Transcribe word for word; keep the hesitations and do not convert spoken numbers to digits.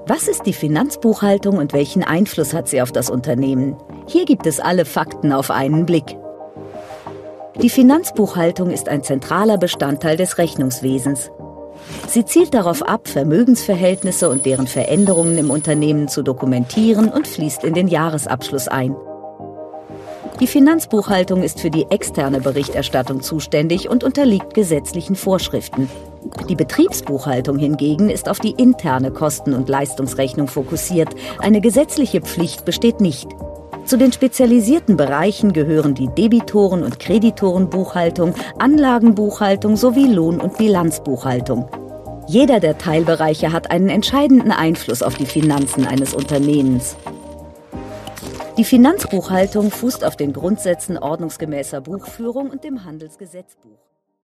Was ist die Finanzbuchhaltung und welchen Einfluss hat sie auf das Unternehmen? Hier gibt es alle Fakten auf einen Blick. Die Finanzbuchhaltung ist ein zentraler Bestandteil des Rechnungswesens. Sie zielt darauf ab, Vermögensverhältnisse und deren Veränderungen im Unternehmen zu dokumentieren und fließt in den Jahresabschluss ein. Die Finanzbuchhaltung ist für die externe Berichterstattung zuständig und unterliegt gesetzlichen Vorschriften. Die Betriebsbuchhaltung hingegen ist auf die interne Kosten- und Leistungsrechnung fokussiert. Eine gesetzliche Pflicht besteht nicht. Zu den spezialisierten Bereichen gehören die Debitoren- und Kreditorenbuchhaltung, Anlagenbuchhaltung sowie Lohn- und Bilanzbuchhaltung. Jeder der Teilbereiche hat einen entscheidenden Einfluss auf die Finanzen eines Unternehmens. Die Finanzbuchhaltung fußt auf den Grundsätzen ordnungsgemäßer Buchführung und dem Handelsgesetzbuch.